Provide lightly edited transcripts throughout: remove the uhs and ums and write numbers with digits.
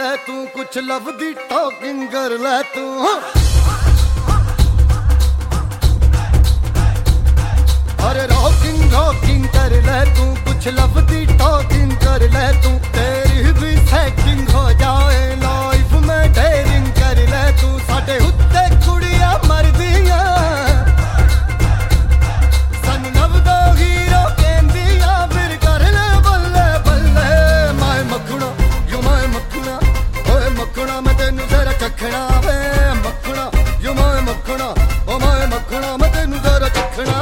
ले तू, कुछ लफ्ज़ी टॉकिंग कर ले तू। अरे रॉकिंग रॉकिंग कर ले तू, कुछ लफ्ज़ी टॉकिंग कर ले तू। तेरी भी सेटिंग हो जाए लाइफ में डेयरिंग कर ले तू। साडे उत्ते कुड़ियां मरदियां सन नवदा हीरो कहंदियां, फिर कर ले बल्ले बल्ले। मैं मखना यू मैं मखना, ओए मखना मैं तेनू जरा चखना वे। मखना यू मैं मखना, ओ मैं मखना मैं तेनू जरा चखना।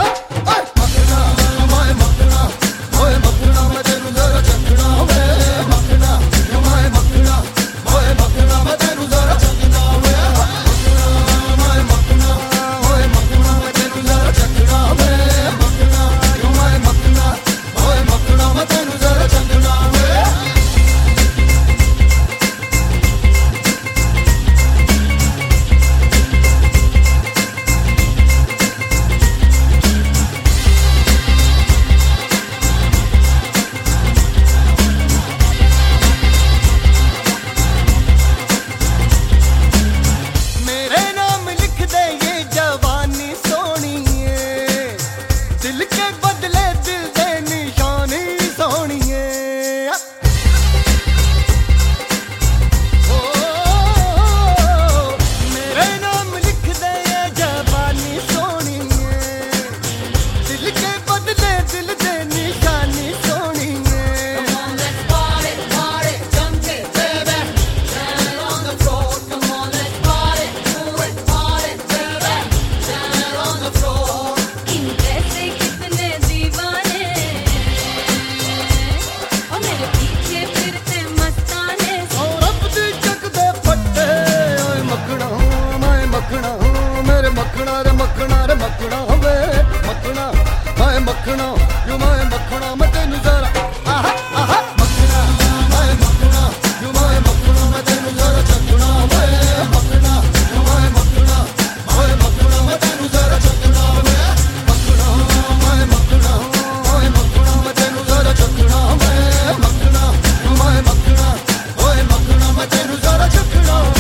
मखना वे मखना, मैं मखना यू मैं मखना मैं तेनू जरा आहा आहा। मखना मैं मखना यू मैं मखना मैं तेनू जरा चखना वे। मखना यू मैं मखना, ओए मखना मैं तेनू जरा चखना वे। मखना मैं मखना, ओए मखना मैं तेनू जरा चखना वे। मखना यू मैं मखना, ओए मखना मैं तेनू जरा चखना वे।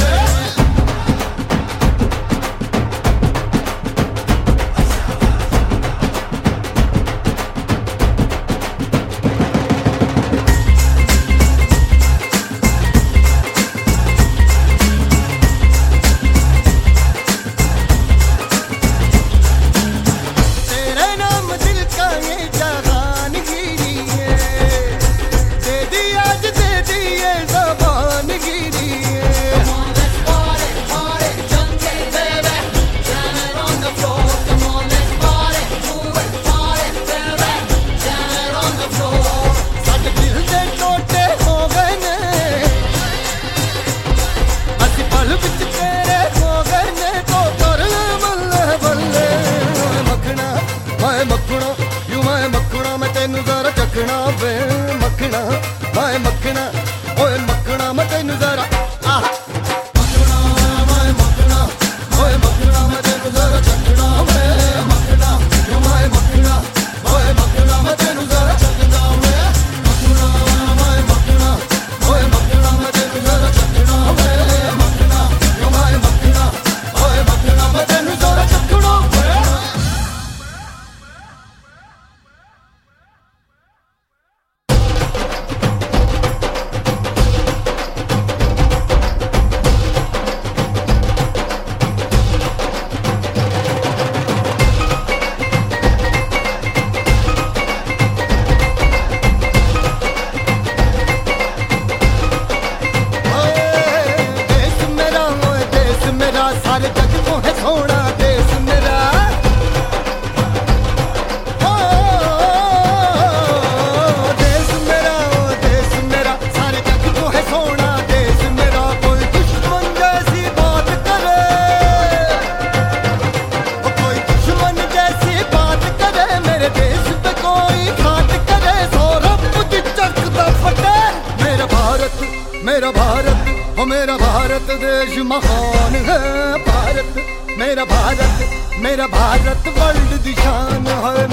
मखना वे मखना मैं मखना, ओए मखना मैं तेनू जरा आहा। मखना मैं मखना, ओए मखना मैं तेनू जरा चखना वे। मखना यू मैं मखना, ओए मखना मैं तेनू जरा चखना वे। मखना मैं मखना, ओए मखना मैं तेनू जरा चखना वे। मखना यू मैं मखना, ओए मखना मैं तेनू जरा चखना वे। सारे जग को है सोना देश मेरा, ओ देश मेरा, ओ देश मेरा। सारे जग को है सोना देश मेरा। कोई दुश्मन जैसी बात करे, ओ कोई दुश्मन जैसी बात करे, मेरे देश पे कोई घात करे, सौरभ की चकदा फटे। मेरा भारत मेरा भारत, ओ मेरा भारत देश महान है। भारत मेरा भारत, मेरा भारत वर्ल्ड दी शान है।